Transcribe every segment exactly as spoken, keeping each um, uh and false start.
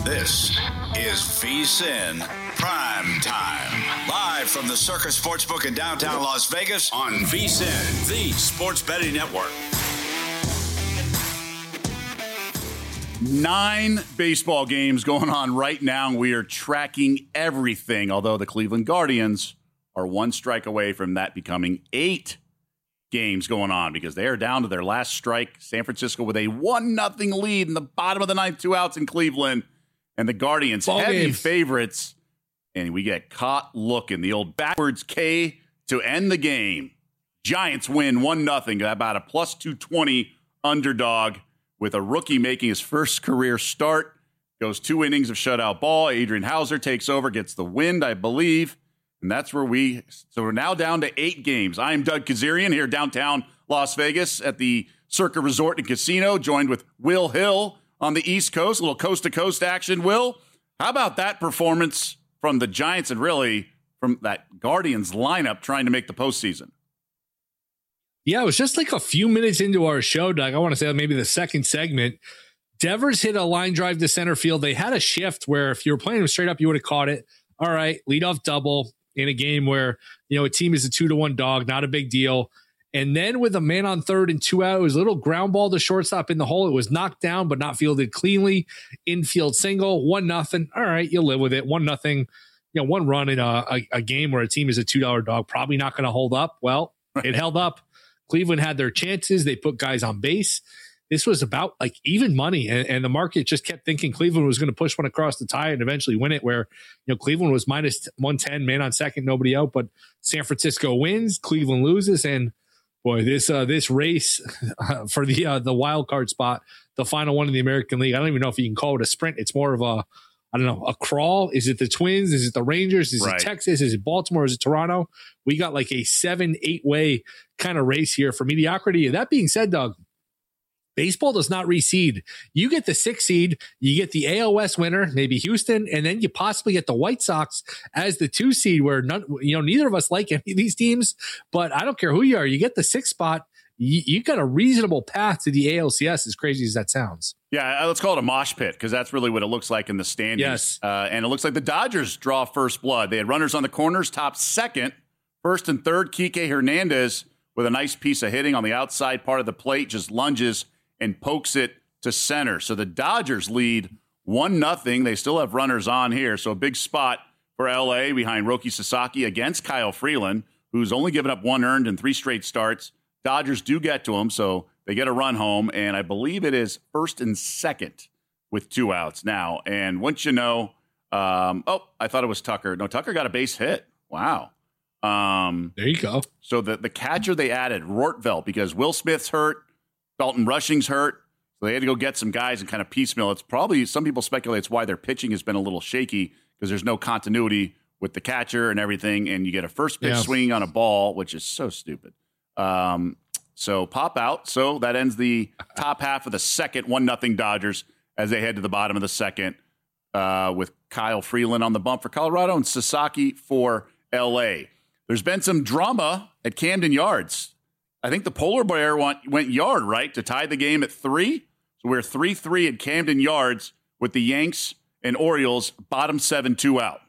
This is VSiN Prime Time. Live from the Circa Sportsbook in downtown Las Vegas on VSiN, the sports betting network. Nine baseball games going on right now, and we are tracking everything, although the Cleveland Guardians are one strike away from that becoming eight games going on because they are down to their last strike. San Francisco with a one nothing lead in the bottom of the ninth, two outs in Cleveland. And the Guardians, Ball heavy games. favorites. And we get caught looking. The old backwards K to end the game. Giants win one nothing, about a plus two twenty underdog with a rookie making his first career start. Goes two innings of shutout ball. Adrian Hauser takes over, gets the win, I believe. And that's where we, so we're now down to eight games. I am Doug Kazarian here downtown Las Vegas at the Circa Resort and Casino, joined with Will Hill on the East Coast, a little coast-to-coast action. Will, how about that performance from the Giants and really from that Guardians lineup trying to make the postseason? Yeah, it was just like a few minutes into our show, Doug. I want to say maybe the second segment. Devers hit a line drive to center field. They had a shift where if you were playing them straight up, you would have caught it. All right, leadoff double in a game where, you know, a team is a two to one dog, not a big deal. And then with a man on third and two out, it was a little ground ball to shortstop in the hole. It was knocked down, but not fielded cleanly. Infield single, one nothing. All right, you'll live with it. One nothing. You know, one run in a, a, a game where a team is a two dollar dog, probably not going to hold up. Well, it held up. Cleveland had their chances. They put guys on base. This was about like even money, and, and the market just kept thinking Cleveland was going to push one across the tie and eventually win it, where, you know, Cleveland was minus one ten, man on second, nobody out, but San Francisco wins, Cleveland loses, and boy, this uh, this race uh, for the uh, the wild card spot, the final one in the American League, I don't even know if you can call it a sprint. It's more of a, I don't know, a crawl. Is it the Twins? Is it the Rangers? Is right. it Texas? Is it Baltimore? Is it Toronto? We got like a seven, eight way kind of race here for mediocrity. That being said, Doug, baseball does not reseed. You get the sixth seed, you get the A L West winner, maybe Houston, and then you possibly get the White Sox as the two seed, where none, you know, neither of us like any of these teams, but I don't care who you are. You get the sixth spot. You, you got a reasonable path to the A L C S, as crazy as that sounds. Yeah, let's call it a mosh pit because that's really what it looks like in the standings. Yes. Uh, and it looks like the Dodgers draw first blood. They had runners on the corners, top second, first and third. Kike Hernandez with a nice piece of hitting on the outside part of the plate, just lunges and pokes it to center. So the Dodgers lead one nothing. They still have runners on here. So a big spot for L A behind Roki Sasaki against Kyle Freeland, who's only given up one earned in three straight starts. Dodgers do get to him, so they get a run home, and I believe it is first and second with two outs now. And once you know, um, oh, I thought it was Tucker. No, Tucker got a base hit. Wow. Um, there you go. So the, the catcher they added, Rortveld, because Will Smith's hurt, Dalton Rushing's hurt, so they had to go get some guys and kind of piecemeal. It's probably, some people speculate it's why their pitching has been a little shaky because there's no continuity with the catcher and everything, and you get a first pitch yeah. swinging on a ball, which is so stupid. Um, so pop out. So that ends the top half of the second, one nothing Dodgers as they head to the bottom of the second uh, with Kyle Freeland on the bump for Colorado and Sasaki for L A. There's been some drama at Camden Yards. I think the Polar Bear went, went yard, right, to tie the game at three. So we're three three at Camden Yards with the Yanks and Orioles, bottom seven, two out.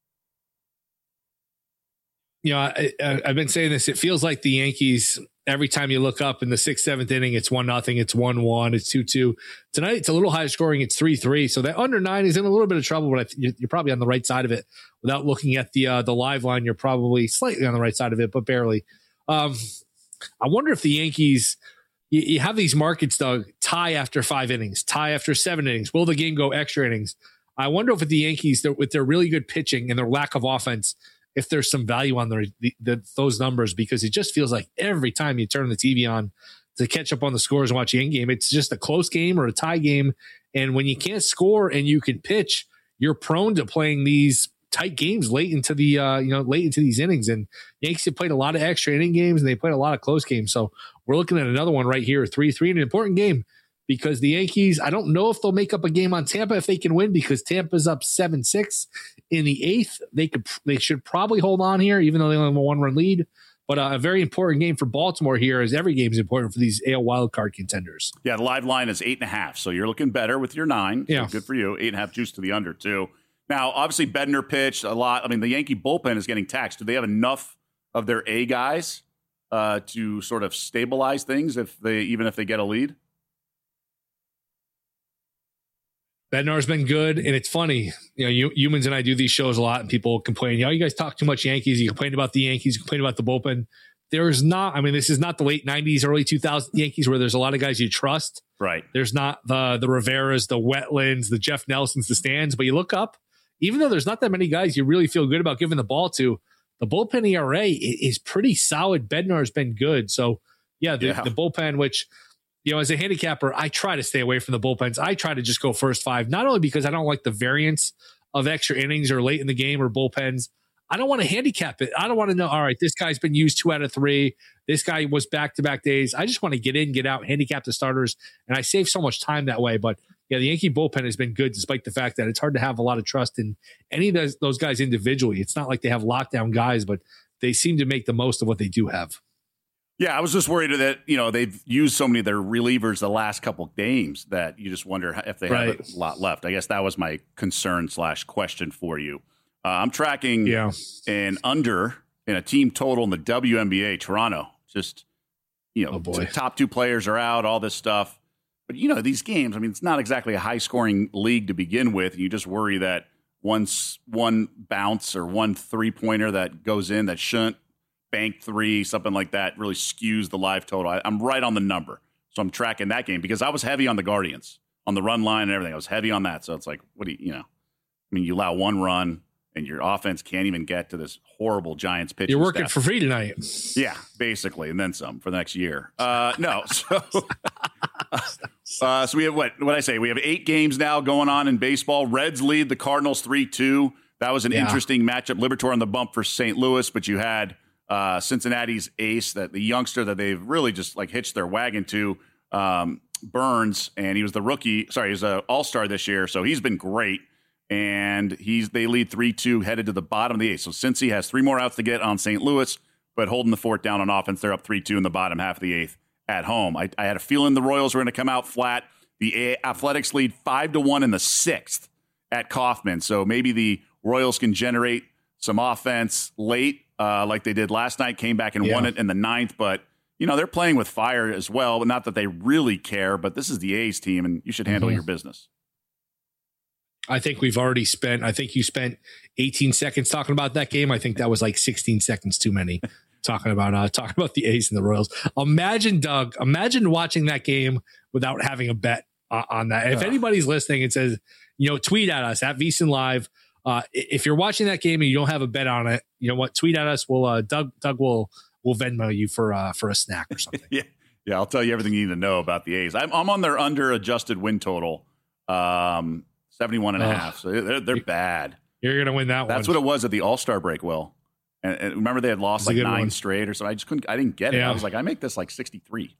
You know, I, I, I've been saying this. It feels like the Yankees, every time you look up in the sixth, seventh inning, it's one nothing, it's one one, it's two two. Tonight, it's a little higher scoring. It's three three. So that under nine is in a little bit of trouble, but I th- you're probably on the right side of it. Without looking at the uh, the live line, you're probably slightly on the right side of it, but barely. Um, I wonder if the Yankees, you, you have these markets, Doug, tie after five innings, tie after seven innings. Will the game go extra innings? I wonder if with the Yankees, with their really good pitching and their lack of offense, if there's some value on the, the, the those numbers, because it just feels like every time you turn the T V on to catch up on the scores and watch the end game, it's just a close game or a tie game. And when you can't score and you can pitch, you're prone to playing these tight games late into the uh, you know late into these innings. And Yankees have played a lot of extra inning games and they played a lot of close games. So we're looking at another one right here, three three, an important game. Because the Yankees, I don't know if they'll make up a game on Tampa if they can win, because Tampa's up seven six in the eighth. They could, they should probably hold on here, even though they only have a one-run lead. But uh, a very important game for Baltimore here, as every game is important for these A L wildcard contenders. Yeah, the live line is eight and a half. So you're looking better with your nine. Yeah. So good for you. Eight and a half juice to the under, too. Now, obviously, Bednar pitched a lot. I mean, the Yankee bullpen is getting taxed. Do they have enough of their A guys uh, to sort of stabilize things if they even if they get a lead? Bednar's been good, and it's funny. You know, you, humans and I do these shows a lot, and people complain, you know, you guys talk too much Yankees. You complain about the Yankees. You complain about the bullpen. There's not, I mean, this is not the late nineties, early two thousands Yankees where there's a lot of guys you trust. Right. There's not the the Riveras, the Wetlands, the Jeff Nelsons, the Stans. But you look up, even though there's not that many guys you really feel good about giving the ball to, the bullpen E R A is pretty solid. Bednar's been good. So, yeah, the, yeah. the bullpen, which, you know, as a handicapper, I try to stay away from the bullpens. I try to just go first five, not only because I don't like the variance of extra innings or late in the game or bullpens. I don't want to handicap it. I don't want to know, all right, this guy's been used two out of three. This guy was back-to-back days. I just want to get in, get out, handicap the starters, and I save so much time that way. But, yeah, the Yankee bullpen has been good despite the fact that it's hard to have a lot of trust in any of those, those guys individually. It's not like they have lockdown guys, but they seem to make the most of what they do have. Yeah, I was just worried that, you know, they've used so many of their relievers the last couple of games that you just wonder if they right. have a lot left. I guess that was my concern slash question for you. Uh, I'm tracking yeah. an under in a team total in the W N B A, Toronto. Just, you know, oh boy. top two players are out, all this stuff. But, you know, these games, I mean, it's not exactly a high-scoring league to begin with. You just worry that once one bounce or one three-pointer that goes in that shouldn't, bank three, something like that, really skews the live total. I, I'm right on the number. So I'm tracking that game because I was heavy on the Guardians, on the run line and everything. I was heavy on that. So it's like, what do you, you know, I mean, you allow one run and your offense can't even get to this horrible Giants pitching You're working staff. for free tonight. Yeah, basically, and then some for the next year. Uh, no, so uh, so we have what? What I say? We have eight games now going on in baseball. Reds lead the Cardinals three two. That was an yeah. interesting matchup. Liberatore on the bump for Saint Louis, but you had uh, Cincinnati's ace, that the youngster that they've really just like hitched their wagon to, um, Burns, and he was the rookie. Sorry, he's an all-star this year, so he's been great. And he's they lead three two headed to the bottom of the eighth. So Cincy has three more outs to get on Saint Louis, but holding the fort down on offense. They're up three two in the bottom half of the eighth at home. I, I had a feeling the Royals were going to come out flat. The Athletics lead five to one in the sixth at Kauffman. So maybe the Royals can generate some offense late uh, like they did last night, came back and yeah. won it in the ninth. But, you know, they're playing with fire as well. But not that they really care, but this is the A's team, and you should handle mm-hmm. your business. I think we've already spent, I think you spent eighteen seconds talking about that game. I think that was like sixteen seconds too many talking about, uh, talking about the A's and the Royals. Imagine, Doug, imagine watching that game without having a bet uh, on that. If anybody's listening and says, you know, tweet at us at VSiN Live. Uh, if you're watching that game and you don't have a bet on it, you know what? Tweet at us. We'll, uh, Doug, Doug will, will Venmo you for, uh, for a snack or something. yeah. Yeah. I'll tell you everything you need to know about the A's. I'm, I'm on their under adjusted win total. Um, seventy-one and a half. So they're, they're bad. You're going to win that That's one. That's what it was at the All-Star break, Will. And, and remember they had lost like nine one. straight or something. I just couldn't, I didn't get it. Yeah. I was like, I make this like sixty-three.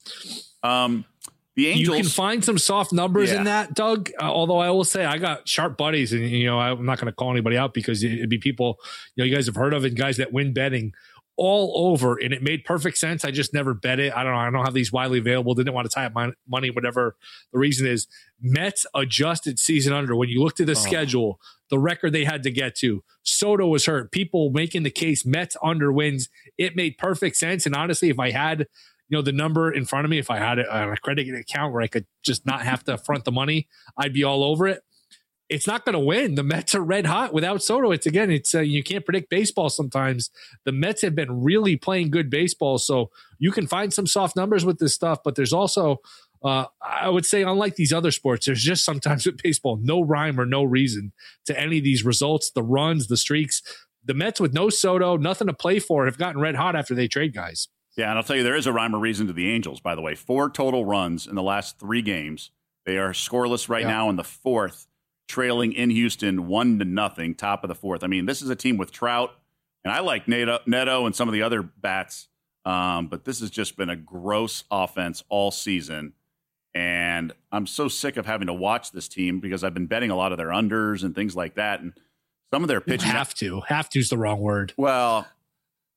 Um, the Angels. You can find some soft numbers yeah. in that, Doug. Uh, although I will say I got sharp buddies, and, you know, I'm not going to call anybody out because it'd be people, you know, you guys have heard of and guys that win betting all over, and it made perfect sense. I just never bet it. I don't know. I don't have these widely available. Didn't want to tie up my money, whatever the reason is. Mets adjusted season under. When you looked at the oh. schedule, the record they had to get to, Soto was hurt. People making the case Mets under wins. It made perfect sense. And honestly, if I had, you know, the number in front of me, if I had it on a credit account where I could just not have to front the money, I'd be all over it. It's not going to win. The Mets are red hot without Soto. It's again, it's uh, you can't predict baseball sometimes. The Mets have been really playing good baseball, so you can find some soft numbers with this stuff. But there's also, uh, I would say, unlike these other sports, there's just sometimes with baseball no rhyme or no reason to any of these results, the runs, the streaks. The Mets with no Soto, nothing to play for, have gotten red hot after they trade guys. Yeah, and I'll tell you, there is a rhyme or reason to the Angels. By the way, four total runs in the last three games. They are scoreless right yeah. now in the fourth. Trailing in Houston one to nothing, top of the fourth. I mean, this is a team with Trout, and I like Neto, Neto and some of the other bats, um, but this has just been a gross offense all season. And I'm so sick of having to watch this team because I've been betting a lot of their unders and things like that. And some of their pitching. You have to. Have to is the wrong word. Well,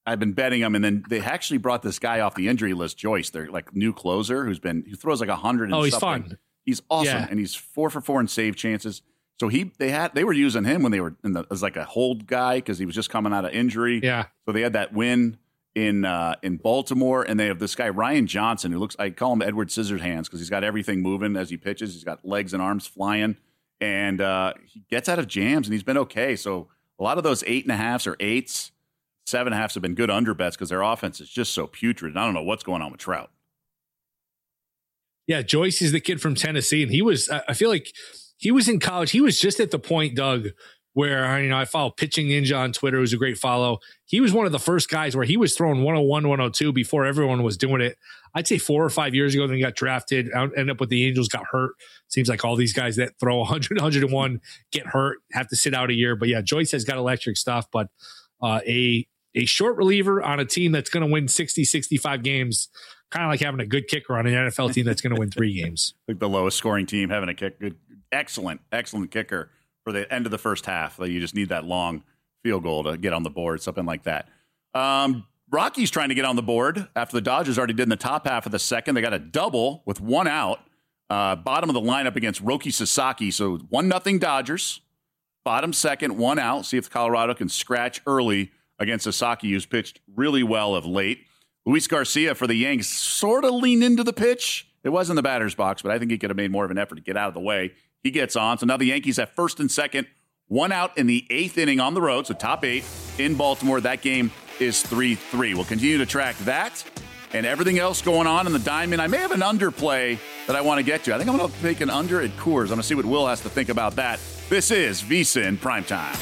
I've been betting him, and then they actually brought this guy off the injury list, Joyce, their like new closer, who's been who throws like a hundred. Oh, he's something. fun. He's awesome, Yeah. and he's four for four in save chances. So he they had they were using him when they were in the as like a hold guy because he was just coming out of injury. Yeah. So they had that win in uh, in Baltimore, and they have this guy Ryan Johnson who looks I call him Edward Scissorhands because he's got everything moving as he pitches. He's got legs and arms flying, and uh, he gets out of jams, and he's been okay. So a lot of those eight and a halves or eights, seven and a halves have been good under bets because their offense is just so putrid. And I don't know what's going on with Trout. Yeah, Joyce is the kid from Tennessee, and he was. I feel like he was in college. He was just at the point, Doug, where you know I follow Pitching Ninja on Twitter. It was a great follow. He was one of the first guys where he was throwing one oh one, one oh two before everyone was doing it. I'd say four or five years ago. Then he got drafted. Ended up with the Angels. Got hurt. Seems like all these guys that throw one hundred, one oh one get hurt, have to sit out a year. But yeah, Joyce has got electric stuff. But uh, a a short reliever on a team that's going to win sixty, sixty-five games. Kind of like having a good kicker on an N F L team that's going to win three games. Like the lowest scoring team having a kick, good, excellent, excellent kicker for the end of the first half. Like you just need that long field goal to get on the board, something like that. Um, Rockies trying to get on the board after the Dodgers already did in the top half of the second. They got a double with one out. Uh, bottom of the lineup against Roki Sasaki. So one nothing Dodgers. Bottom second, one out. See if Colorado can scratch early against Sasaki, who's pitched really well of late. Luis Garcia for the Yanks sort of leaned into the pitch. It was in the batter's box, but I think he could have made more of an effort to get out of the way. He gets on. So now the Yankees have first and second, one out in the eighth inning on the road. So top eight in Baltimore. That game is three three. We'll continue to track that and everything else going on in the Diamond. I may have an underplay that I want to get to. I think I'm going to take an under at Coors. I'm going to see what Will has to think about that. This is VSiN Primetime.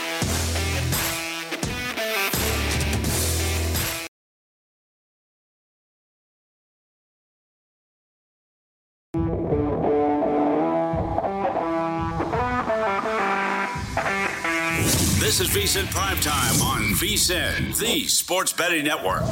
This is VSiN Primetime on VSiN, the Sports Betting Network.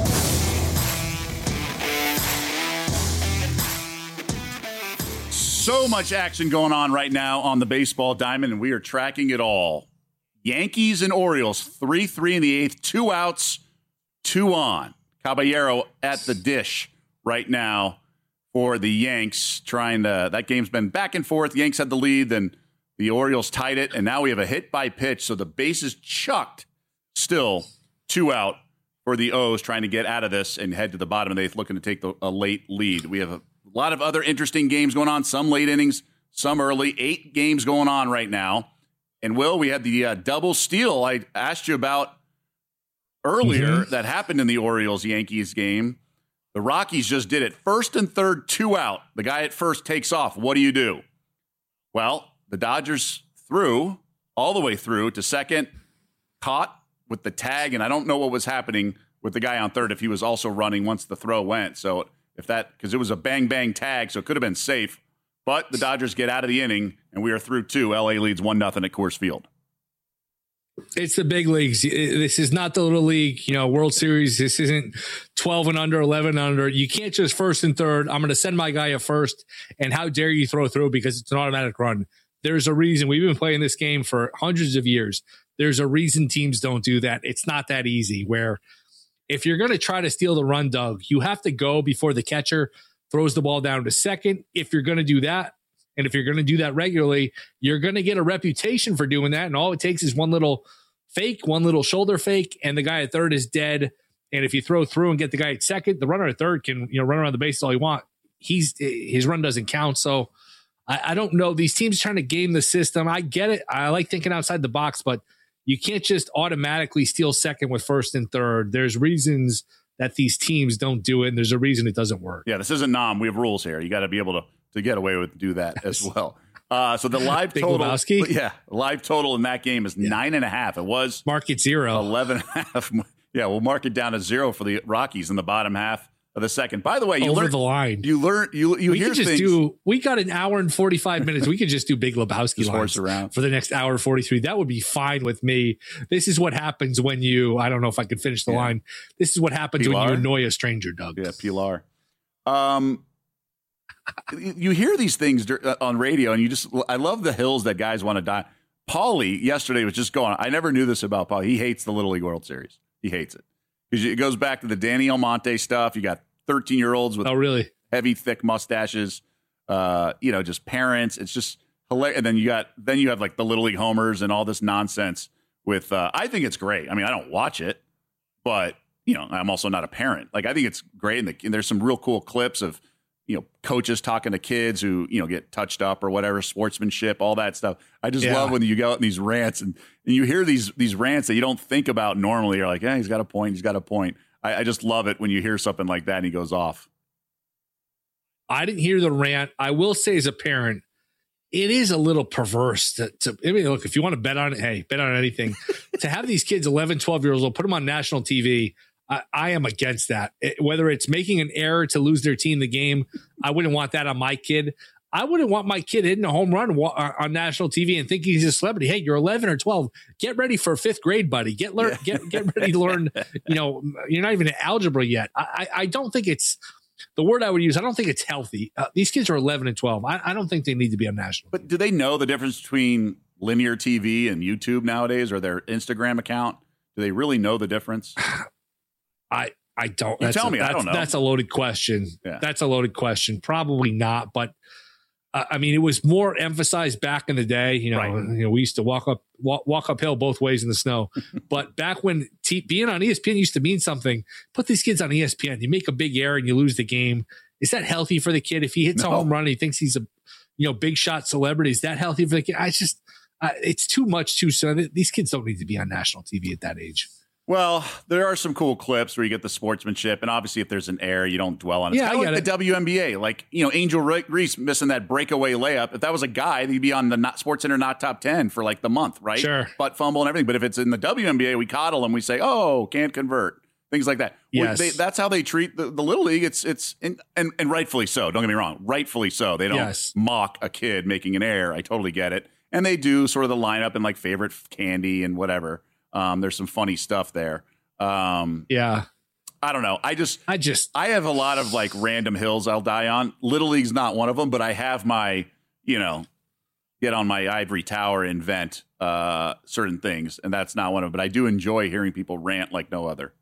So much action going on right now on the baseball diamond, and we are tracking it all. Yankees and Orioles, three three in the eighth, two outs, two on. Caballero at the dish right now for the Yanks, trying to, that game's been back and forth. The Yanks had the lead, then the Orioles tied it, and now we have a hit by pitch, so the base is chucked. Still two out for the O's, trying to get out of this and head to the bottom of the eighth, looking to take the, a late lead. We have a lot of other interesting games going on, some late innings, some early. Eight games going on right now. And, Will, we had the uh, double steal I asked you about earlier mm-hmm. that happened in the Orioles-Yankees game. The Rockies just did it. First and third, two out. The guy at first takes off. What do you do? Well, the Dodgers threw all the way through to second, caught with the tag, and I don't know what was happening with the guy on third if he was also running once the throw went. So if that, because it was a bang-bang tag, so it could have been safe. But the Dodgers get out of the inning, and we are through two. L A leads one nothing at Coors Field. It's the big leagues. This is not the little league, you know, World Series. This isn't twelve and under, eleven under. You can't just first and third. I'm going to send my guy at first, and how dare you throw through because it's an automatic run. There's a reason. We've been playing this game for hundreds of years. There's a reason teams don't do that. It's not that easy where if you're going to try to steal the run, Doug, you have to go before the catcher throws the ball down to second. If you're going to do that, and if you're going to do that regularly, you're going to get a reputation for doing that. And all it takes is one little fake, one little shoulder fake, and the guy at third is dead. And if you throw through and get the guy at second, the runner at third can, you know, run around the base all he wants. He's his run doesn't count. So I, I don't know. These teams trying to game the system. I get it. I like thinking outside the box, but you can't just automatically steal second with first and third. There's reasons that these teams don't do it, and there's a reason it doesn't work. Yeah, this isn't N O M. We have rules here. You got to be able to to get away with do that as well. Uh, so the live Big total, Lebowski? yeah, live total in that game is yeah. nine and a half. It was market zero, eleven and a half. Yeah, we'll mark it down to zero for the Rockies in the bottom half of the second. By the way, you over learn, the line. You learn. You you we hear could just things. do. We got an hour and forty five minutes. We could just do Big Lebowski lines around for the next hour forty three. That would be fine with me. This is what happens when you. I don't know if I could finish the yeah. line. This is what happens Pilar? when you annoy a stranger, Doug. Yeah, Pilar. Um. You hear these things on radio, and you just, I love the hills that guys want to die. Paulie yesterday was just going, I never knew this about Paulie. He hates the Little League World Series. He hates it. Because it goes back to the Danny Almonte stuff. You got thirteen-year-olds with oh, really? heavy, thick mustaches. Uh, you know, just parents. It's just hilarious. And then you got then you have like the Little League homers and all this nonsense. With uh, I think it's great. I mean, I don't watch it, but you know, I'm also not a parent. Like, I think it's great, and, the, and there's some real cool clips of, you know, coaches talking to kids who, you know, get touched up or whatever, sportsmanship, all that stuff. I just yeah. love when you go out in these rants and, and you hear these these rants that you don't think about normally. You're like, yeah, he's got a point. He's got a point. I, I just love it when you hear something like that and he goes off. I didn't hear the rant. I will say, as a parent, it is a little perverse to, to I mean, look, if you want to bet on it, hey, bet on anything. To have these kids eleven, twelve years old, put them on national T V, I, I am against that. It, whether it's making an error to lose their team the game, I wouldn't want that on my kid. I wouldn't want my kid hitting a home run on national T V and thinking he's a celebrity. Hey, you're eleven or twelve. Get ready for fifth grade, buddy. Get learn, yeah. get get ready to learn. You know, you're not even in algebra yet. I, I don't think it's the word I would use. I don't think it's healthy. Uh, these kids are eleven and twelve. I, I don't think they need to be on national. But do they know the difference between linear T V and YouTube nowadays, or their Instagram account? Do they really know the difference? I I don't. You that's tell a, me. That's, I don't know. That's a loaded question. Yeah. That's a loaded question. Probably not. But uh, I mean, it was more emphasized back in the day. You know, right. you know, we used to walk up walk, walk uphill both ways in the snow. But back when t- being on E S P N used to mean something, put these kids on E S P N. You make a big error and you lose the game. Is that healthy for the kid? If he hits no. a home run, and he thinks he's a you know big shot celebrity. Is that healthy for the kid? I just uh, it's too much too soon. These kids don't need to be on national T V at that age. Well, there are some cool clips where you get the sportsmanship, and obviously if there's an error, you don't dwell on it. Yeah, it's kind of like it. the W N B A. Like, you know, Angel Reese missing that breakaway layup. If that was a guy, he'd be on the not Sports Center not top ten for like the month, right? Sure. Butt fumble and everything. But if it's in the W N B A, we coddle him. We say, oh, can't convert. Things like that. Yes. They, that's how they treat the, the Little League. It's it's and, and and rightfully so. Don't get me wrong. Rightfully so. They don't yes. mock a kid making an error. I totally get it. And they do sort of the lineup and like favorite candy and whatever. Um, there's some funny stuff there. Um, yeah, I don't know. I just, I just, I have a lot of like random hills I'll die on. Little League's not one of them, but I have my, you know, get on my ivory tower, invent uh, certain things, and that's not one of them. But I do enjoy hearing people rant like no other.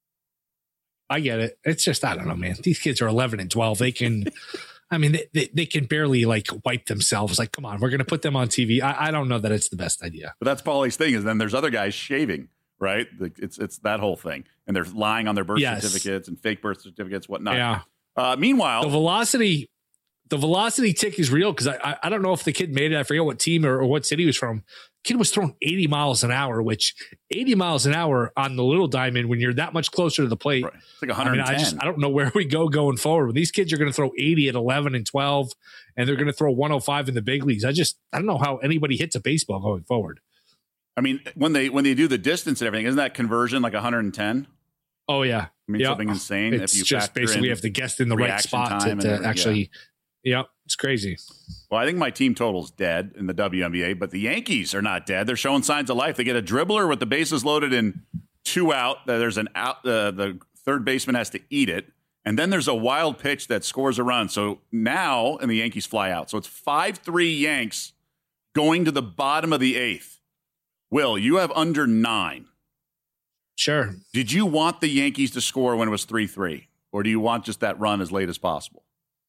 I get it. It's just, I don't know, man. These kids are eleven and twelve. They can, I mean, they, they, they can barely like wipe themselves. Like, come on, we're going to put them on T V. I, I don't know that it's the best idea. But that's Paulie's thing is then there's other guys shaving. Right, it's it's that whole thing, and they're lying on their birth yes. certificates and fake birth certificates, whatnot. Yeah. Uh, meanwhile, the velocity, the velocity tick is real because I, I I don't know if the kid made it. I forget what team or, or what city he was from. Kid was throwing eighty miles an hour, which eighty miles an hour on the little diamond when you're that much closer to the plate. Right. It's like one hundred ten. I, mean, I, just, I don't know where we go going forward. These kids are going to throw eighty at eleven and twelve, and they're going to throw one oh five in the big leagues. I just I don't know how anybody hits a baseball going forward. I mean, when they when they do the distance and everything, isn't that conversion like one hundred ten? Oh yeah, I mean yep. something insane. It's if you just basically have to guess in the right spot to, to actually. Yeah. Yep, it's crazy. Well, I think my team total's dead in the W N B A, but the Yankees are not dead. They're showing signs of life. They get a dribbler with the bases loaded and two out. There's an out. Uh, the third baseman has to eat it, and then there's a wild pitch that scores a run. So now, and the Yankees fly out. So it's five three Yanks going to the bottom of the eighth. Will, you have under nine. Sure. Did you want the Yankees to score when it was three three, or do you want just that run as late as possible?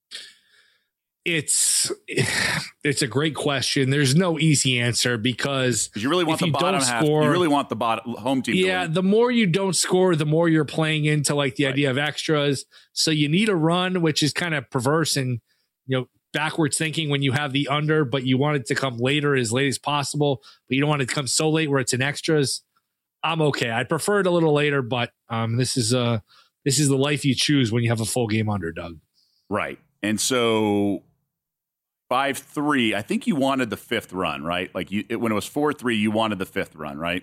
It's it's a great question. There's no easy answer because you really want the bottom half. Score, you really want the bottom home team. Yeah, to win. The more you don't score, the more you're playing into like the right. idea of extras. So you need a run, which is kind of perverse and you know. backwards thinking when you have the under, but you want it to come later as late as possible, but you don't want it to come so late where it's in extras. I'm okay. I'd prefer it a little later, but um, this is uh this is the life you choose when you have a full game under, Doug. Right. And so five three, I think you wanted the fifth run, right? Like you, it, when it was four three, you wanted the fifth run, right?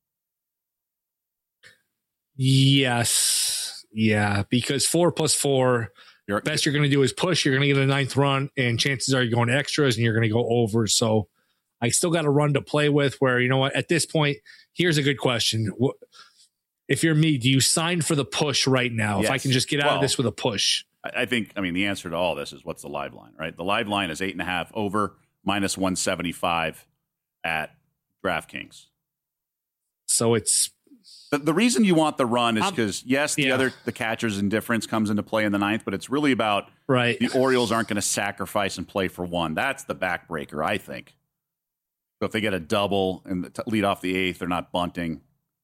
Yes. Yeah, because four plus four, You're, best you're going to do is push. You're going to get a ninth run, and chances are you're going to extras, and you're going to go over. So I still got a run to play with where, you know what, at this point, here's a good question. If you're me, do you sign for the push right now? Yes. If I can just get out well, of this with a push. I think, I mean, the answer to all this is what's the live line, right? The live line is eight and a half over minus one seventy-five at DraftKings. So it's The, the reason you want the run is because, yes, the yeah. other the catcher's indifference comes into play in the ninth, but it's really about right. the Orioles aren't going to sacrifice and play for one. That's the backbreaker, I think. So if they get a double and lead off the eighth, they're not bunting.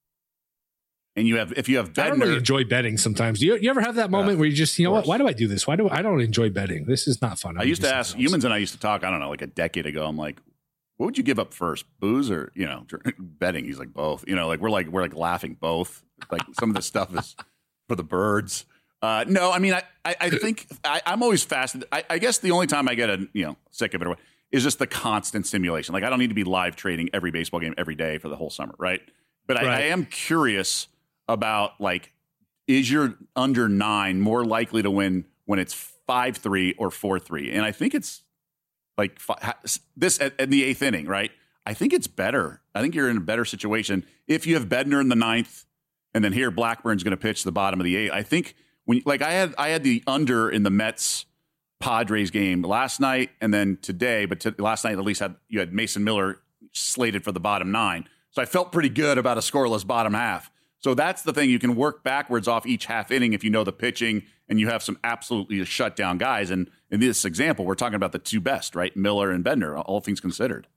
And you have, if you have Bednar, I don't really enjoy betting sometimes. Do you, you ever have that moment uh, where you just, you know what? Why do I do this? Why do I, I don't enjoy betting? This is not fun. I used to ask humans, and I used to talk. I don't know, like a decade ago. I'm like, what would you give up first, booze or you know, betting? He's like both. You know, like we're like we're like laughing both. Like some of this stuff is for the birds. Uh, no, I mean, I I, I think I, I'm always fascinated. I, I guess the only time I get a you know sick of it is just the constant simulation. Like I don't need to be live trading every baseball game every day for the whole summer, right? But I, right. I am curious about like, is your under nine more likely to win when it's five three or four three? And I think it's like this at, at the eighth inning, right? I think it's better. I think you're in a better situation if you have Bednar in the ninth, and then here Blackburn's going to pitch the bottom of the eighth. I think when like I had I had the under in the Mets Padres game last night and then today, but to, last night at least had you had Mason Miller slated for the bottom nine, so I felt pretty good about a scoreless bottom half. So that's the thing. You can work backwards off each half inning if you know the pitching and you have some absolutely shut down guys. And in this example, we're talking about the two best, right? Miller and Bednar, all things considered.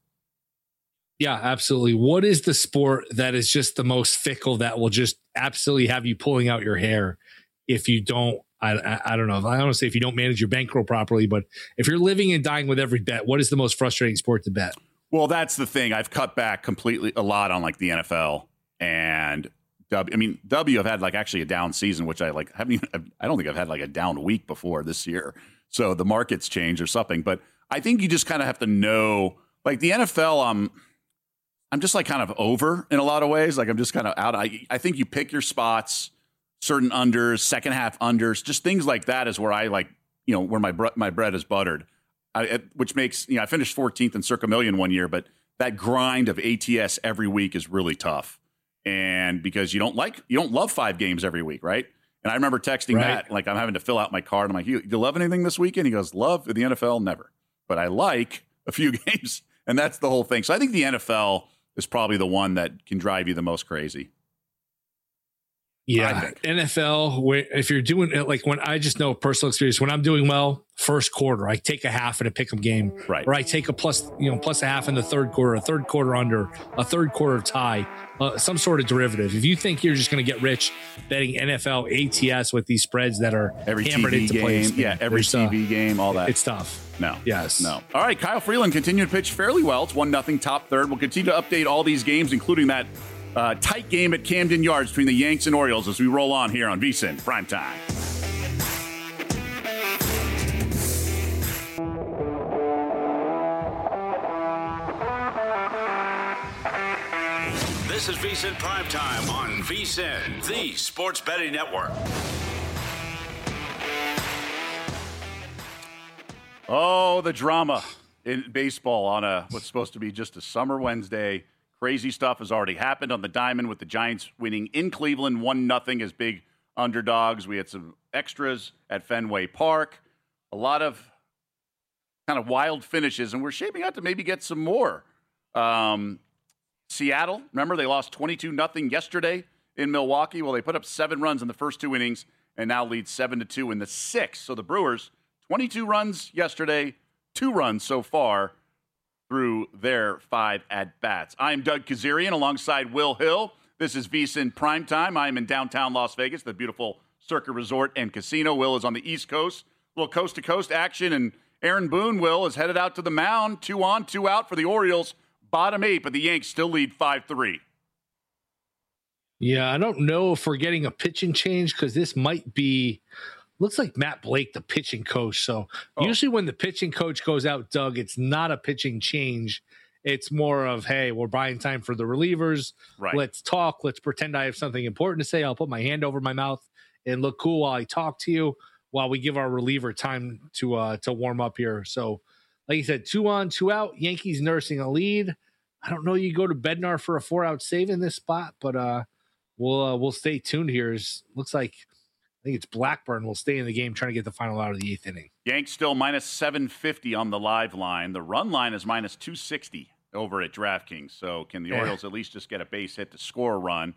Yeah, absolutely. What is the sport that is just the most fickle that will just absolutely have you pulling out your hair if you don't, I, I, I don't know. I don't want to say if you don't manage your bankroll properly, but if you're living and dying with every bet, what is the most frustrating sport to bet? Well, that's the thing. I've cut back completely a lot on like the N F L and W. I mean, W, I've had like actually a down season, which I like haven't even, I don't think I've had like a down week before this year. So the market's changed or something. But I think you just kind of have to know, like the N F L, um, I'm just like kind of over in a lot of ways. Like I'm just kind of out. I, I think you pick your spots, certain unders, second half unders, just things like that is where I like, you know, where my, bre- my bread is buttered, I, it, which makes, you know, I finished fourteenth in Circa Million one year, but that grind of A T S every week is really tough. And because you don't like, you don't love five games every week, right? And I remember texting right. Matt, like I'm having to fill out my card. I'm like, you, you love anything this weekend? He goes, love the N F L, never. But I like a few games, and that's the whole thing. So I think the N F L is probably the one that can drive you the most crazy. Yeah, N F L, if you're doing it, like when I just know personal experience, when I'm doing well, first quarter, I take a half in a pick'em game, right? Or I take a plus, you know, plus a half in the third quarter, a third quarter under, a third quarter tie, uh, some sort of derivative. If you think you're just going to get rich betting N F L A T S with these spreads that are every hammered T V into game, place, yeah, every T V uh, game, all that, it's tough. No, yes, no. All right, Kyle Freeland continued to pitch fairly well. It's one nothing top third. We'll continue to update all these games, including that Uh, tight game at Camden Yards between the Yanks and Orioles as we roll on here on VSiN Primetime. This is VSiN Primetime on VSiN, the Sports Betting Network. Oh, the drama in baseball on a what's supposed to be just a summer Wednesday. Crazy stuff has already happened on the diamond with the Giants winning in Cleveland one nothing as big underdogs. We had some extras at Fenway Park. A lot of kind of wild finishes, and we're shaping up to maybe get some more. Um, Seattle, remember, they lost twenty-two nothing yesterday in Milwaukee. Well, they put up seven runs in the first two innings and now lead seven to two in the sixth. So the Brewers, twenty-two runs yesterday, two runs so far through their five at-bats. I'm Doug Kazarian alongside Will Hill. This is VSiN Primetime. I'm in downtown Las Vegas, the beautiful Circa Resort and Casino. Will is on the East Coast. A little coast-to-coast action, and Aaron Boone, Will, is headed out to the mound. Two on, two out for the Orioles. Bottom eight, but the Yanks still lead five three. Yeah, I don't know if we're getting a pitching change because this might be – looks like Matt Blake, the pitching coach. So oh. usually when the pitching coach goes out, Doug, it's not a pitching change. It's more of, hey, we're buying time for the relievers. Right. Let's talk. Let's pretend I have something important to say. I'll put my hand over my mouth and look cool while I talk to you while we give our reliever time to uh, to warm up here. So like you said, two on, two out. Yankees nursing a lead. I don't know you go to Bednar for a four-out save in this spot, but uh, we'll uh, we'll stay tuned here. It's, looks like I think it's Blackburn will stay in the game trying to get the final out of the eighth inning. Yanks still minus seven fifty on the live line. The run line is minus two sixty over at DraftKings. So can the yeah. Orioles at least just get a base hit to score a run?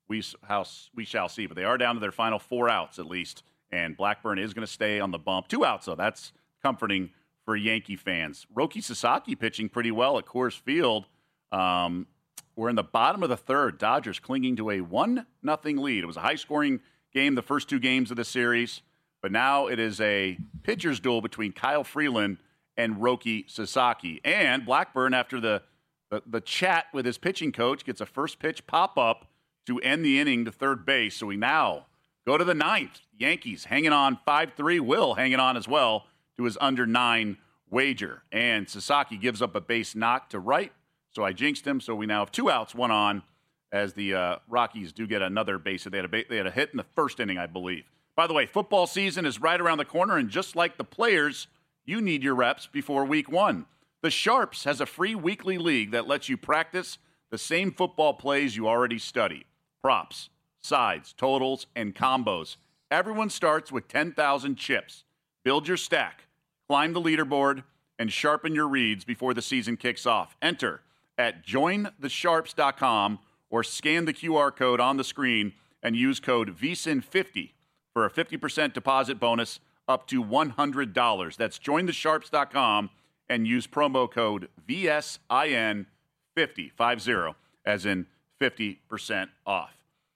we, how, we shall see. But they are down to their final four outs at least, and Blackburn is going to stay on the bump. Two outs, though. That's comforting for Yankee fans. Roki Sasaki pitching pretty well at Coors Field. Um, we're in the bottom of the third. Dodgers clinging to a one nothing lead. It was a high-scoring game the first two games of the series, but now it is a pitcher's duel between Kyle Freeland and Roki Sasaki. And Blackburn, after the, the, the chat with his pitching coach, gets a first pitch pop-up to end the inning to third base. So we now go to the ninth. Yankees hanging on five three. Will hanging on as well to his under nine wager. And Sasaki gives up a base knock to right, so I jinxed him. So we now have two outs, one on, as the uh, Rockies do get another base. They had, a ba- they had a hit in the first inning, I believe. By the way, football season is right around the corner, and just like the players, you need your reps before week one. The Sharps has a free weekly league that lets you practice the same football plays you already study. Props, sides, totals, and combos. Everyone starts with ten thousand chips. Build your stack. Climb the leaderboard and sharpen your reads before the season kicks off. Enter at join the sharps dot com or scan the Q R code on the screen and use code V S I N fifty for a fifty percent deposit bonus up to one hundred dollars. That's join the sharps dot com and use promo code V S I N fifty, five zero, as in fifty percent off.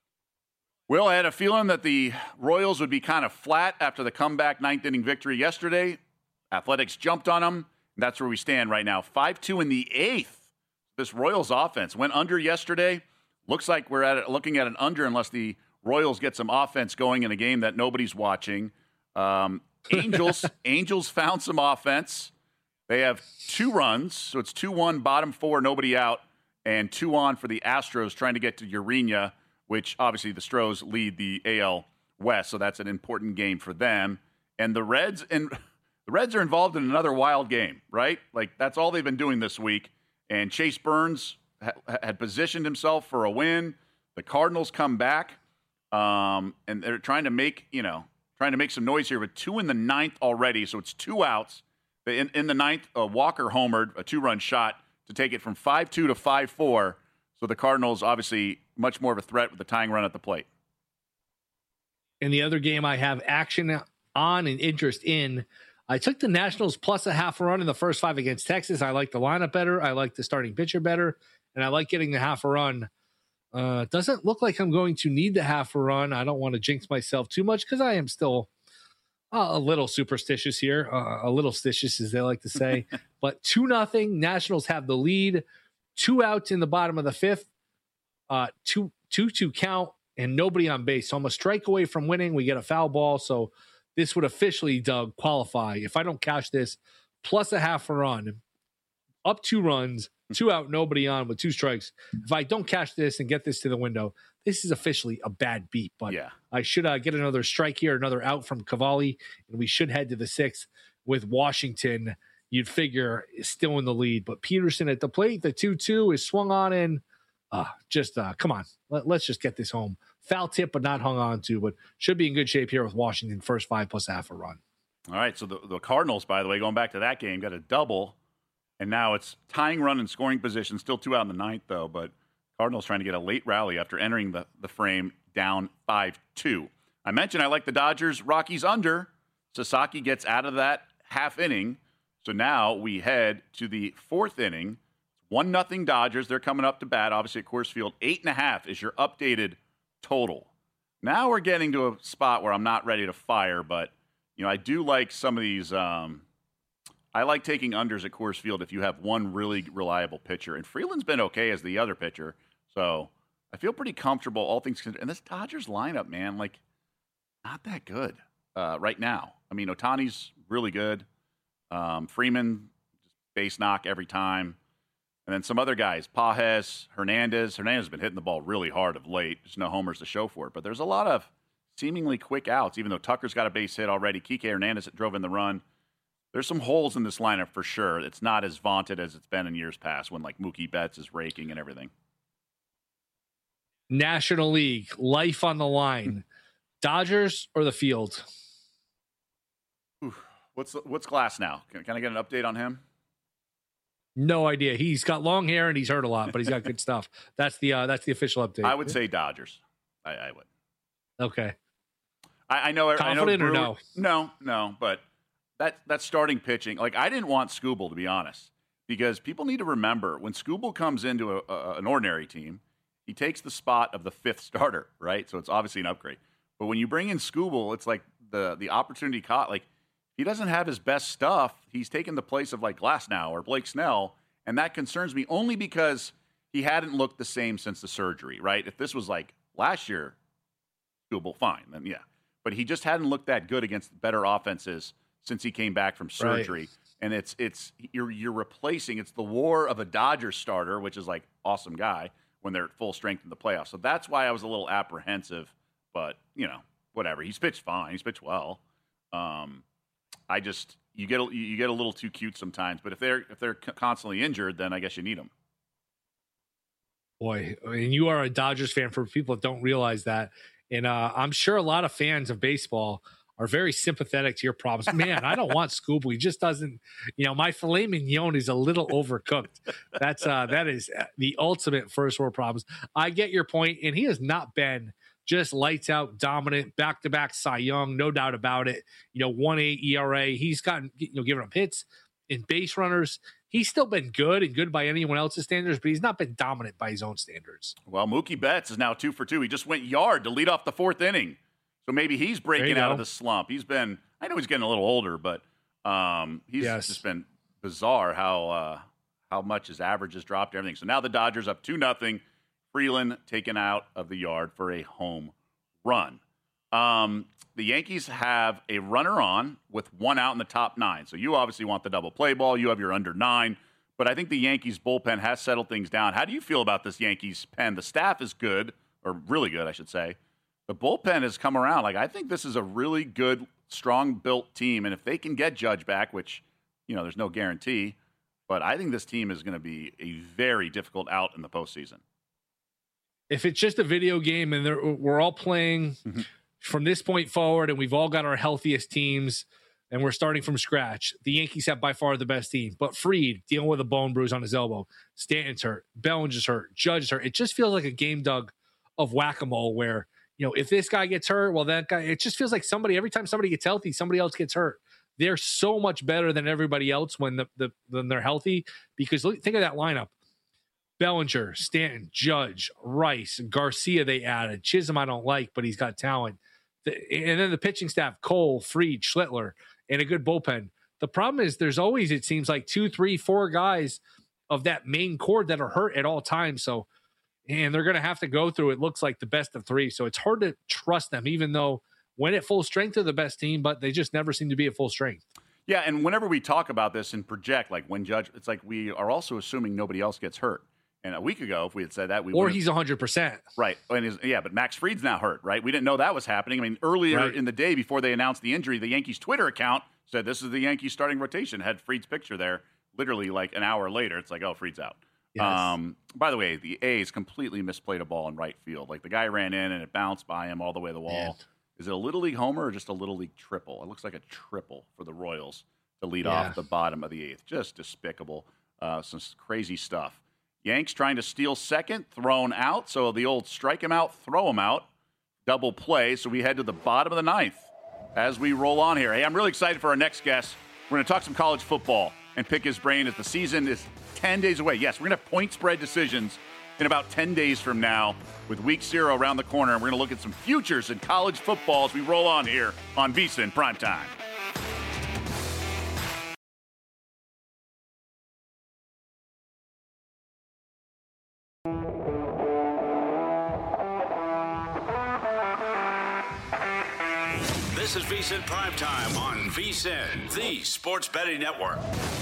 Will, I had a feeling that the Royals would be kind of flat after the comeback ninth inning victory yesterday. Athletics jumped on them, and that's where we stand right now. five two in the eighth. This Royals offense went under yesterday. Looks like we're at it, looking at an under unless the Royals get some offense going in a game that nobody's watching. Um, Angels, Angels found some offense. They have two runs, so it's two one, bottom four, nobody out, and two on for the Astros trying to get to Urena, which obviously the Stros lead the A L West, so that's an important game for them. And the Reds and the Reds are involved in another wild game, right? Like, that's all they've been doing this week. And Chase Burns ha- had positioned himself for a win. The Cardinals come back, um, and they're trying to make, you know, trying to make some noise here. But two in the ninth already, so it's two outs. In, in the ninth, uh, Walker homered, a two-run shot to take it from five two to five four. So the Cardinals obviously much more of a threat with the tying run at the plate. In the other game I have action on and interest in, I took the Nationals plus a half a run in the first five against Texas. I like the lineup better. I like the starting pitcher better. And I like getting the half a run. Uh, doesn't look like I'm going to need the half a run. I don't want to jinx myself too much because I am still uh, a little superstitious here. Uh, a little stitious, as they like to say. But two nothing. Nationals have the lead. Two outs in the bottom of the fifth. Uh, two, two, two count and nobody on base. So I'm a strike away from winning. We get a foul ball. So this would officially, Doug, qualify. If I don't cash this, plus a half a run, up two runs, two out, nobody on with two strikes. If I don't cash this and get this to the window, this is officially a bad beat. But yeah. I should uh, get another strike here, another out from Cavalli, and we should head to the sixth with Washington. You'd figure is still in the lead. But Peterson at the plate, the two two is swung on in. Uh, just, uh, come on. Let, let's just get this home. Foul tip, but not hung on to, but should be in good shape here with Washington. First five plus half a run. All right, so the, the Cardinals, by the way, going back to that game, got a double, and now it's tying run in scoring position. Still two out in the ninth, though, but Cardinals trying to get a late rally after entering the, the frame down five two. I mentioned I like the Dodgers. Rockies under. Sasaki gets out of that half inning, so now we head to the fourth inning. One nothing Dodgers. They're coming up to bat, obviously at Coors Field. Eight and a half is your updated total. Now we're getting to a spot where I'm not ready to fire, but you know I do like some of these. Um, I like taking unders at Coors Field if you have one really reliable pitcher, and Freeland's been okay as the other pitcher, so I feel pretty comfortable. All things considered, and this Dodgers lineup, man, like not that good uh, right now. I mean, Ohtani's really good. Um, Freeman just base knock every time. And then some other guys, Pages, Hernandez. Hernandez has been hitting the ball really hard of late. There's no homers to show for it. But there's a lot of seemingly quick outs, even though Tucker's got a base hit already. Kike Hernandez drove in the run. There's some holes in this lineup for sure. It's not as vaunted as it's been in years past when, like, Mookie Betts is raking and everything. National League, life on the line. Dodgers or the field? Ooh, what's what's Glass now? Can, can I get an update on him? No idea. He's got long hair and he's hurt a lot, but he's got good stuff. That's the uh, that's the official update. I would say Dodgers. I, I would. Okay. I, I know. Confident I know or no? I, I know. Confident I know or Brewer, no? No, no. But that that starting pitching, like I didn't want Skubal, to be honest, because people need to remember when Skubal comes into a, a, an ordinary team, he takes the spot of the fifth starter, right? So it's obviously an upgrade. But when you bring in Skubal, it's like the the opportunity caught. Like he doesn't have his best stuff. He's taken the place of like Glasnow or Blake Snell, and that concerns me only because he hadn't looked the same since the surgery, right? If this was like last year, Skubal, fine, then yeah. But he just hadn't looked that good against better offenses since he came back from surgery. Right. And it's it's you're you're replacing. It's the war of a Dodgers starter, which is like awesome guy when they're at full strength in the playoffs. So that's why I was a little apprehensive. But you know, whatever. He's pitched fine. He's pitched well. Um, I just you get a, you get a little too cute sometimes. But if they're if they're constantly injured, then I guess you need them. Boy, I mean, you are a Dodgers fan. For people that don't realize that, and uh, I'm sure a lot of fans of baseball are very sympathetic to your problems. Man, I don't want Skubal. He just doesn't, you know, my filet mignon is a little overcooked. That's uh, that is the ultimate first world problems. I get your point, and he has not been just lights out dominant, back to back Cy Young, no doubt about it. You know, one point eight E R A. He's gotten, you know, giving up hits and base runners. He's still been good and good by anyone else's standards, but he's not been dominant by his own standards. Well, Mookie Betts is now two for two. He just went yard to lead off the fourth inning. So maybe he's breaking out go. of the slump. He's been, I know he's getting a little older, but um, he's yes. just been bizarre how uh, how much his average has dropped, everything. So now the Dodgers up two nothing. Freeland taken out of the yard for a home run. Um, the Yankees have a runner on with one out in the top nine. So you obviously want the double play ball. You have your under nine. But I think the Yankees bullpen has settled things down. How do you feel about this Yankees pen? The staff is good, or really good, I should say. The bullpen has come around. Like, I think this is a really good, strong-built team. And if they can get Judge back, which, you know, there's no guarantee, but I think this team is going to be a very difficult out in the postseason. If it's just a video game and we're all playing mm-hmm. from this point forward and we've all got our healthiest teams and we're starting from scratch, the Yankees have by far the best team. But Fried dealing with a bone bruise on his elbow. Stanton's hurt. Bellinger's hurt. Judge's hurt. It just feels like a game, Doug, of whack-a-mole where, you know, if this guy gets hurt, well, that guy, it just feels like somebody, every time somebody gets healthy, somebody else gets hurt. They're so much better than everybody else when the, the when they're healthy, because look, think of that lineup. Bellinger, Stanton, Judge, Rice, Garcia they added. Chisholm I don't like, but he's got talent. The, and then the pitching staff, Cole, Fried, Schlittler, and a good bullpen. The problem is there's always, it seems like, two, three, four guys of that main core that are hurt at all times. So, and they're going to have to go through, it looks like, the best of three. So it's hard to trust them, even though when at full strength they're the best team, but they just never seem to be at full strength. Yeah, and whenever we talk about this and project, like when Judge, it's like we are also assuming nobody else gets hurt. And a week ago, if we had said that, we or he's one hundred percent. Right. And his, yeah, but Max Fried's now hurt, right? We didn't know that was happening. I mean, earlier right. in the day before they announced the injury, the Yankees Twitter account said this is the Yankees starting rotation. It had Fried's picture there. Literally like an hour later, it's like, oh, Fried's out. Yes. Um, by the way, the A's completely misplayed a ball in right field. Like the guy ran in and it bounced by him all the way to the wall. Man. Is it a Little League homer or just a Little League triple? It looks like a triple for the Royals to lead yeah. off the bottom of the eighth. Just despicable. Uh, some crazy stuff. Yanks trying to steal second, thrown out. So the old strike him out, throw him out, double play. So we head to the bottom of the ninth as we roll on here. Hey, I'm really excited for our next guest. We're going to talk some college football and pick his brain as the season is ten days away. Yes, we're going to have point spread decisions in about ten days from now with week zero around the corner. And we're going to look at some futures in college football as we roll on here on VSiN Primetime. This is VSiN Primetime on VSiN, the Sports Betting Network.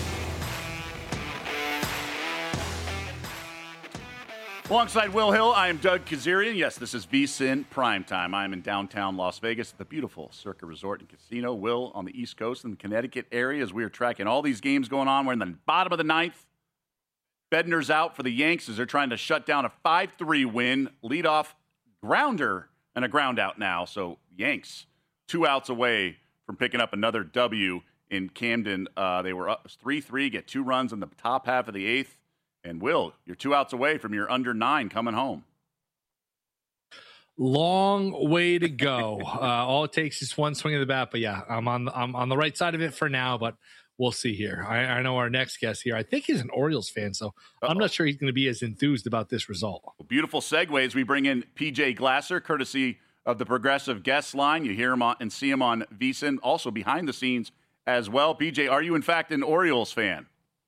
Alongside Will Hill, I am Doug Kazarian. Yes, this is VSiN Primetime. I am in downtown Las Vegas at the beautiful Circa Resort and Casino. Will on the East Coast in the Connecticut area as we are tracking all these games going on. We're in the bottom of the ninth. Bedner's out for the Yanks as they're trying to shut down a five three win. Leadoff grounder and a ground out now. So Yanks two outs away from picking up another W in Camden. Uh, they were up three three, get two runs in the top half of the eighth. And Will, you're two outs away from your under nine coming home. Long way to go. Uh, all it takes is one swing of the bat. But yeah, I'm on the, I'm on the right side of it for now. But we'll see here. I, I know our next guest here, I think he's an Orioles fan, so Uh-oh. I'm not sure he's going to be as enthused about this result. Well, beautiful segues. We bring in P J Glasser, courtesy of the Progressive Guest Line. You hear him on, and see him on VSiN, also behind the scenes as well. P J, are you in fact an Orioles fan?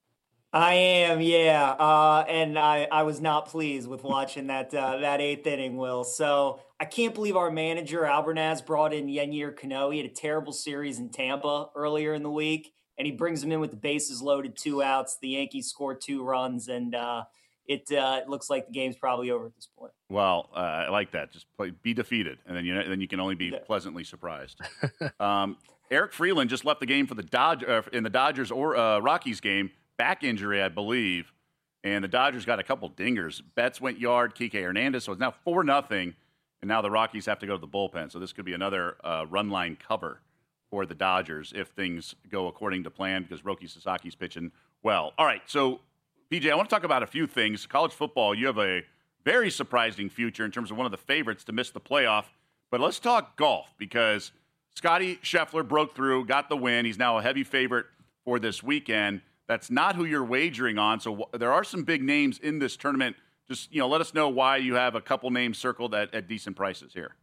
I am, yeah, uh, and I, I was not pleased with watching that uh, that eighth inning, Will. So I can't believe our manager, Albernaz, brought in Yennier Cano. He had a terrible series in Tampa earlier in the week, and he brings him in with the bases loaded, two outs. The Yankees scored two runs, and uh, it, uh, it looks like the game's probably over at this point. Well, uh, I like that. Just play, be defeated, and then you then you can only be yeah. pleasantly surprised. um, Eric Freeland just left the game for the Dodge uh, in the Dodgers or uh, Rockies game. Back injury, I believe, and the Dodgers got a couple dingers. Betts went yard, Kike Hernandez, so it's now four nothing, and now the Rockies have to go to the bullpen. So this could be another uh, run line cover for the Dodgers if things go according to plan because Roki Sasaki's pitching well. All right, so P J, I want to talk about a few things. College football, you have a very surprising future in terms of one of the favorites to miss the playoff, but let's talk golf because Scotty Scheffler broke through, got the win. He's now a heavy favorite for this weekend. That's not who you're wagering on. So w- there are some big names in this tournament. Just, you know, let us know why you have a couple names circled at, at decent prices here.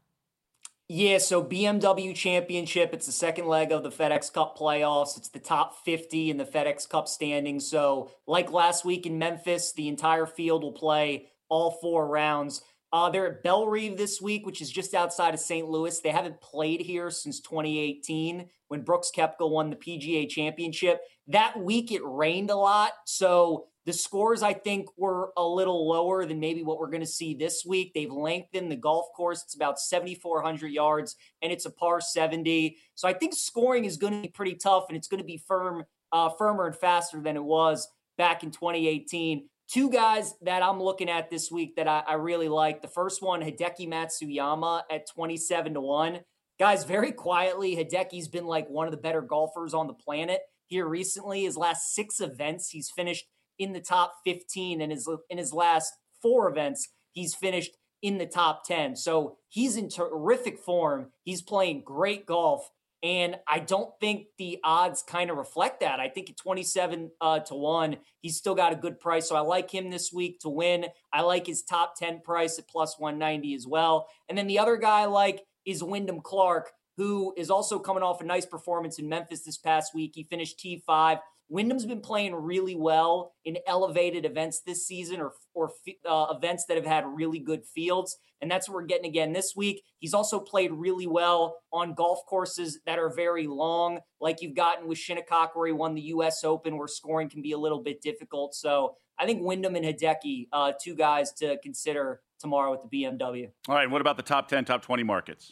Yeah, so B M W Championship, it's the second leg of the FedEx Cup playoffs. It's the top fifty in the FedEx Cup standings. So like last week in Memphis, the entire field will play all four rounds. Uh, they're at Bellerive this week, which is just outside of Saint Louis. They haven't played here since twenty eighteen when Brooks Koepka won the P G A Championship. That week it rained a lot, so the scores, I think, were a little lower than maybe what we're going to see this week. They've lengthened the golf course. It's about seventy-four hundred yards, and it's a par seventy. So I think scoring is going to be pretty tough, and it's going to be firm, uh, firmer and faster than it was back in twenty eighteen. Two guys that I'm looking at this week that I, I really like. The first one, Hideki Matsuyama at twenty-seven to one. Guys, very quietly, Hideki's been like one of the better golfers on the planet here recently. His last six events, he's finished in the top fifteen, and his in his last four events, he's finished in the top ten. So he's in terrific form. He's playing great golf, and I don't think the odds kind of reflect that. I think at twenty-seven uh, to one, he's still got a good price. So I like him this week to win. I like his top ten price at plus one ninety as well. And then the other guy I like is Wyndham Clark, who is also coming off a nice performance in Memphis this past week. He finished T five. Wyndham's been playing really well in elevated events this season or, or uh, events that have had really good fields. And that's what we're getting again this week. He's also played really well on golf courses that are very long, like you've gotten with Shinnecock, where he won the U S Open, where scoring can be a little bit difficult. So I think Wyndham and Hideki, uh, two guys to consider tomorrow at the B M W. All right, what about the top ten, top twenty markets?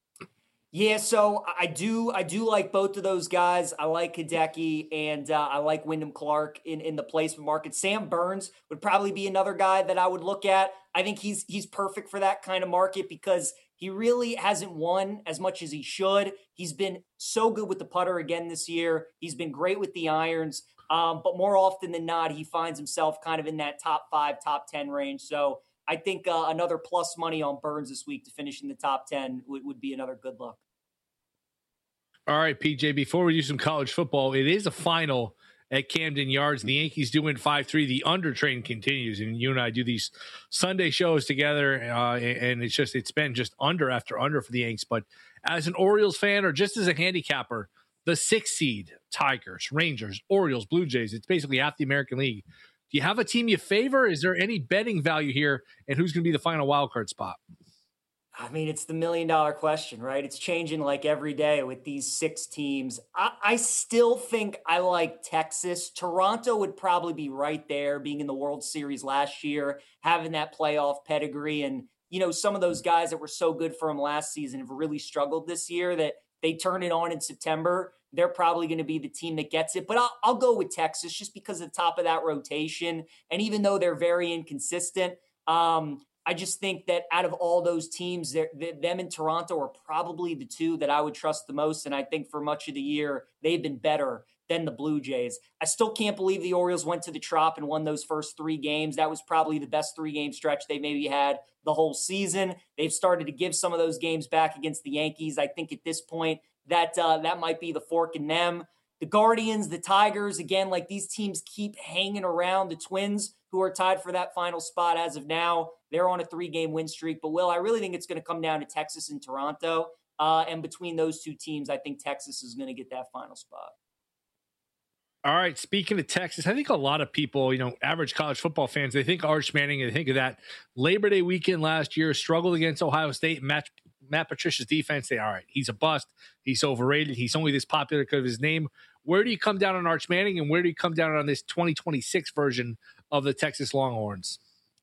Yeah, so I do I do like both of those guys. I like Hideki and uh, I like Wyndham Clark in, in the placement market. Sam Burns would probably be another guy that I would look at. I think he's he's perfect for that kind of market because he really hasn't won as much as he should. He's been so good with the putter again this year. He's been great with the irons, um, but more often than not, he finds himself kind of in that top five, top ten range. So I think uh, another plus money on Burns this week to finish in the top ten would, would be another good look. All right, P J, before we do some college football, it is a final at Camden Yards. The Yankees do win five three. The under train continues, and you and I do these Sunday shows together, uh, and it's just it's been just under after under for the Yanks. But as an Orioles fan or just as a handicapper, the six seed, Tigers, Rangers, Orioles, Blue Jays, it's basically half the American League. Do you have a team you favor? Is there any betting value here, and who's going to be the final wildcard spot? I mean, it's the million dollar question, right? It's changing like every day with these six teams. I, I still think I like Texas. Toronto would probably be right there, being in the World Series last year, having that playoff pedigree. And, you know, some of those guys that were so good for them last season have really struggled this year that they turn it on in September. They're probably going to be the team that gets it. But I'll, I'll go with Texas just because of the top of that rotation. And even though they're very inconsistent, um, I just think that out of all those teams, them and Toronto are probably the two that I would trust the most. And I think for much of the year, they've been better than the Blue Jays. I still can't believe the Orioles went to the Trop and won those first three games. That was probably the best three-game stretch they maybe had the whole season. They've started to give some of those games back against the Yankees. I think at this point that uh, that might be the fork in them. The Guardians, the Tigers, again, like these teams keep hanging around. The Twins, who are tied for that final spot as of now, they're on a three-game win streak. But, Will, I really think it's going to come down to Texas and Toronto. Uh, and between those two teams, I think Texas is going to get that final spot. All right. Speaking of Texas, I think a lot of people, you know, average college football fans, they think Arch Manning, they think of that Labor Day weekend last year, struggled against Ohio State, Matt, Matt Patricia's defense. Say, all right, he's a bust. He's overrated. He's only this popular because of his name. Where do you come down on Arch Manning, and where do you come down on this twenty twenty-six version of the Texas Longhorns?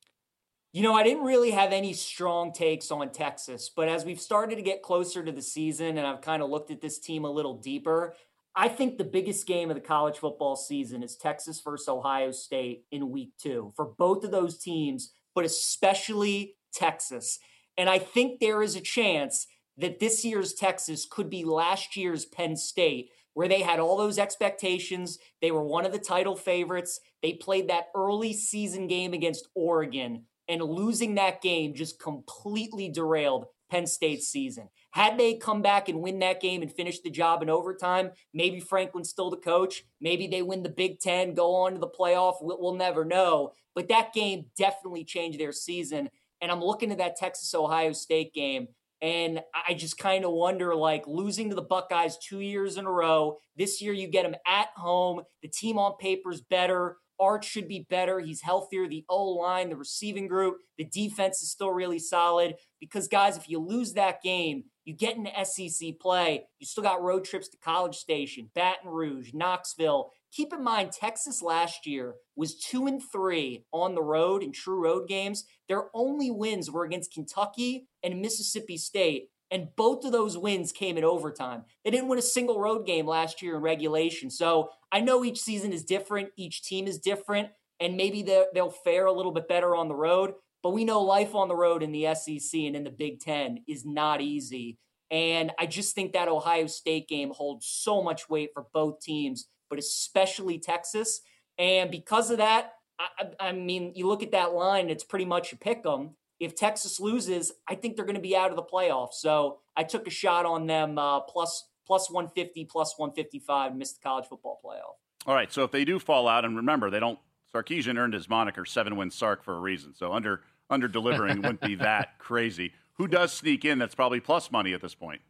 You know, I didn't really have any strong takes on Texas, but as we've started to get closer to the season and I've kind of looked at this team a little deeper, I think the biggest game of the college football season is Texas versus Ohio State in week two for both of those teams, but especially Texas. And I think there is a chance that this year's Texas could be last year's Penn State, where they had all those expectations. They were one of the title favorites. They played that early season game against Oregon, and losing that game just completely derailed Penn State's season. Had they come back and win that game and finish the job in overtime, maybe Franklin's still the coach. Maybe they win the Big Ten, go on to the playoff. We'll, we'll never know. But that game definitely changed their season. And I'm looking at that Texas-Ohio State game, and I just kind of wonder, like, losing to the Buckeyes two years in a row. This year you get them at home. The team on paper is better. Arch should be better. He's healthier. The O-line, the receiving group, the defense is still really solid. Because, guys, if you lose that game, you get into S E C play. You still got road trips to College Station, Baton Rouge, Knoxville. Keep in mind, Texas last year was two and three on the road in true road games. Their only wins were against Kentucky and Mississippi State. And both of those wins came in overtime. They didn't win a single road game last year in regulation. So I know each season is different. Each team is different. And maybe they'll fare a little bit better on the road. But we know life on the road in the S E C and in the Big Ten is not easy. And I just think that Ohio State game holds so much weight for both teams, but especially Texas. And because of that, I, I mean, you look at that line, it's pretty much a pick 'em. If Texas loses, I think they're going to be out of the playoffs. So I took a shot on them uh, plus plus one fifty, plus one fifty-five, missed the college football playoff. All right, so if they do fall out, and remember, they don't. Sarkisian earned his moniker seven-win Sark for a reason. So under under delivering wouldn't be that crazy. Who does sneak in that's probably plus money at this point?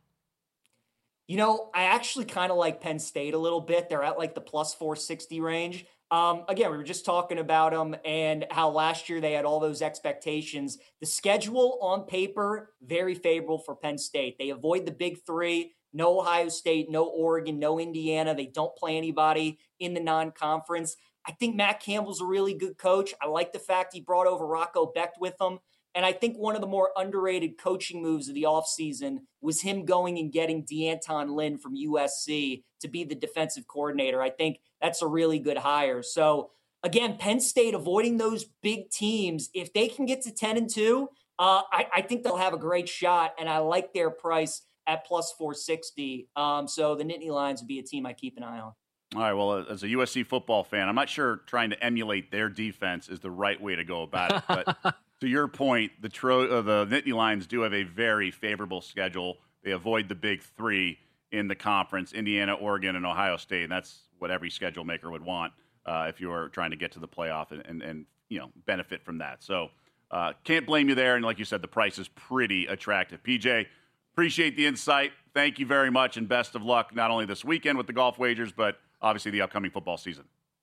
You know, I actually kind of like Penn State a little bit. They're at like the plus four sixty range. Um, again, we were just talking about them and how last year they had all those expectations. The schedule on paper, very favorable for Penn State. They avoid the big three. No Ohio State, no Oregon, no Indiana. They don't play anybody in the non-conference. I think Matt Campbell's a really good coach. I like the fact he brought over Rocco Becht with him. And I think one of the more underrated coaching moves of the offseason was him going and getting DeAnton Lynn from U S C to be the defensive coordinator. I think that's a really good hire. So, again, Penn State avoiding those big teams, if they can get to ten and two, uh, I, I think they'll have a great shot. And I like their price at plus four sixty. Um, so the Nittany Lions would be a team I keep an eye on. All right, well, as a U S C football fan, I'm not sure trying to emulate their defense is the right way to go about it. But to your point, the, tro- uh, the Nittany Lions do have a very favorable schedule. They avoid the big three in the conference, Indiana, Oregon, and Ohio State. And that's what every schedule maker would want uh, if you were trying to get to the playoff and, and, and you know, benefit from that. So uh, can't blame you there. And like you said, the price is pretty attractive. P J, appreciate the insight. Thank you very much, and best of luck not only this weekend with the golf wagers, but obviously the upcoming football season.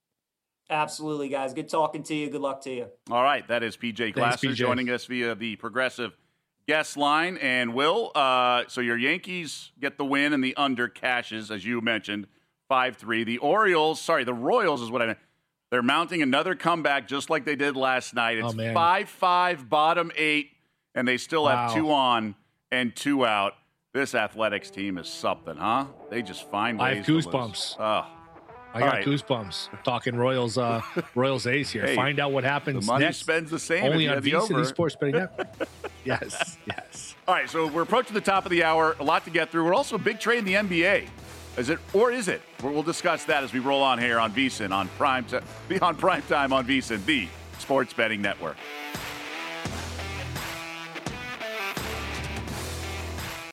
Absolutely, guys. Good talking to you. Good luck to you. All right. That is P J Glasser joining us via the Progressive guest line. And Will, uh, so your Yankees get the win and the under cashes, as you mentioned, five three. The Orioles, sorry, the Royals is what I meant. They're mounting another comeback just like they did last night. It's five five, bottom eight, and they still Wow. have two on and two out. This Athletics team is something, huh? They just find ways I have to goosebumps. lose. Oh. I got right. goosebumps. We're talking Royals, uh, Royals A's here. Hey, Find out what happens the money next. spends the same Only if you on have the V C over. Sports Betting Network. Yes, yes. All right, so we're approaching the top of the hour. A lot to get through. We're also a big trade in the N B A. Is it, or is it? We'll discuss that as we roll on here on VSiN on Prime, on Prime Time on VSiN, the Sports Betting Network.